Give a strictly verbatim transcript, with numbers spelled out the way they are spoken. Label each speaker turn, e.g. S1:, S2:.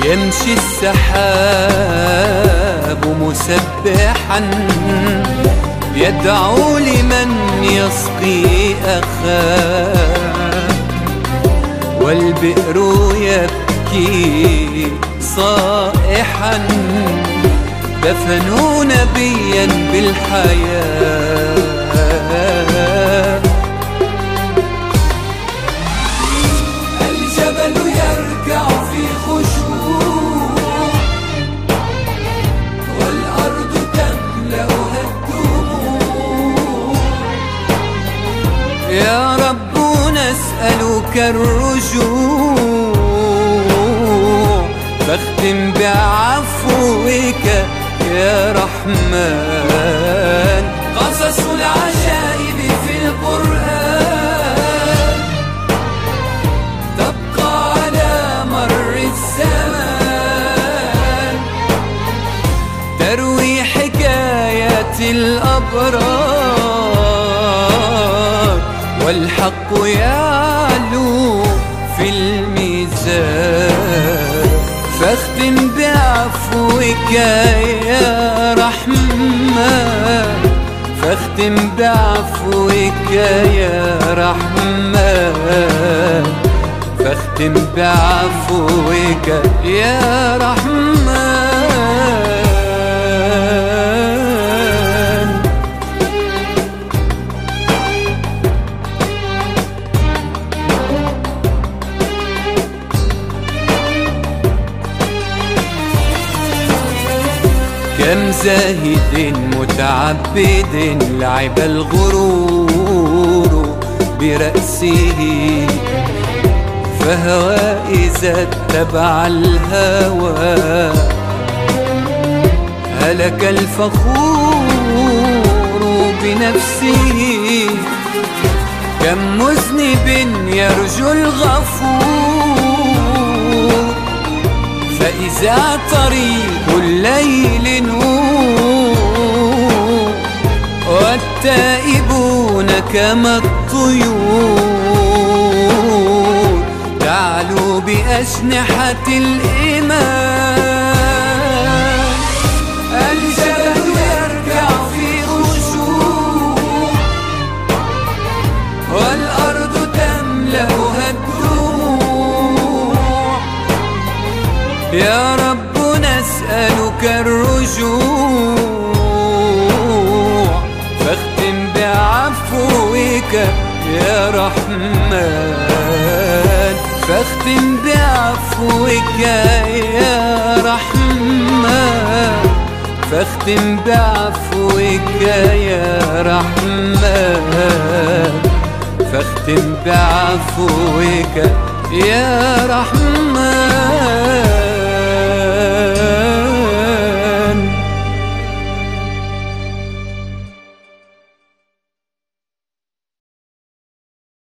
S1: يمشي السحاب مسبحا يدعو لمن يسقي أخاه، والبئر يبكي صائحا دفنوا نبيا بالحياة. الجبل يركع في خشوع والأرض تملأها الدموع، يا رب نسألك الرجوع، فاختم بعفوك يا رحمن. قصص العجائب في القرآن تبقى على مر الزمان، تروي حكايات الأبرار، والحق يعلو في الميزان. فاختم بعفوك يا رحمن، فاختم بعفوك يا رحمن، فاختم بعفوك يا رحمن. كم زاهد متعبد لعب الغرور برأسه، فهوى إذا اتبع الهوى هلك الفخور بنفسه. كم مذنب يرجو الغفور، فإذا طريق الليل نور، والتائبون كما الطيور تعلو بأجنحة الإيمان. الجبل يركع في خشوع والأرض تملأها الدموع، يا رب نسألك الرجوع، فاختم بعفوك يا رحمن، فاختم بعفوك يا رحمن، فاختم بعفوك يا رحمن، فاختم بعفوك يا رحمن.